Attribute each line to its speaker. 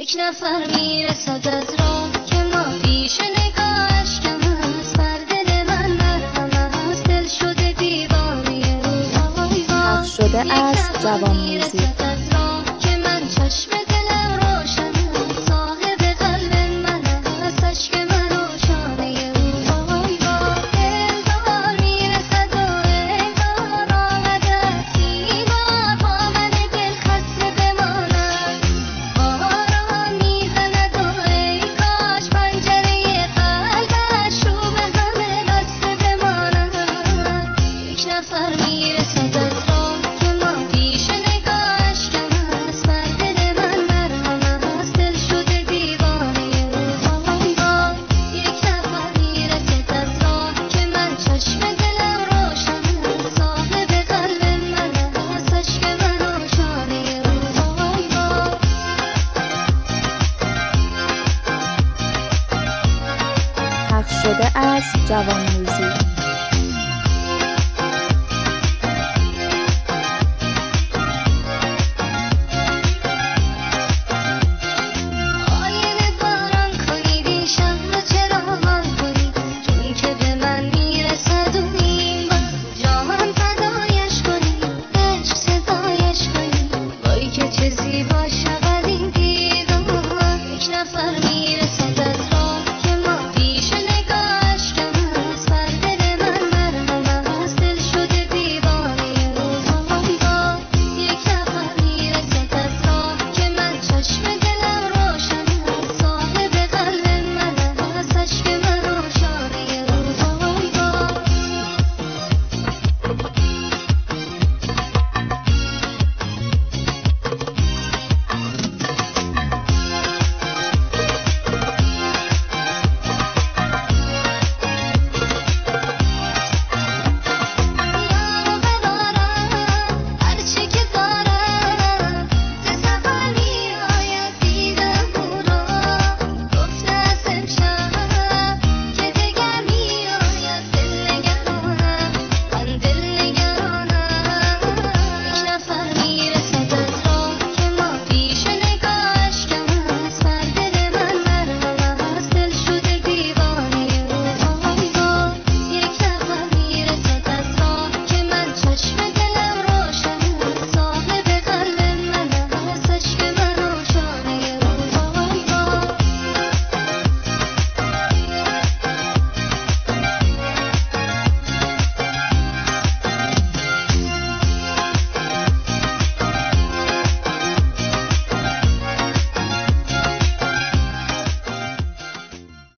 Speaker 1: یک نفر میرسد از راه که ما پیش نگاهش کم است، بر دل من مرهم است، دل شده دیوانه روی
Speaker 2: پخش شده از جوان موزیک.
Speaker 1: از راه که من چشم دلم روشن است، صاحب قلب من است، عشق من و شانه او دلدار میرسد و انگار آمده است این بار با من دل خسته بماند، باران میزند و ای کاش پنجره قلبش رو به همه بسته بماند. یک نفر میرسد از راه که ما پیش نگاهش کم است، بر دل من مرهم است، دل شده دیوانه او یک نفر میرسد از راه که من چشم دلم روشن است، صاحب قلب من است، عشق من و شانه او
Speaker 2: پخش شده از جوان موزیک.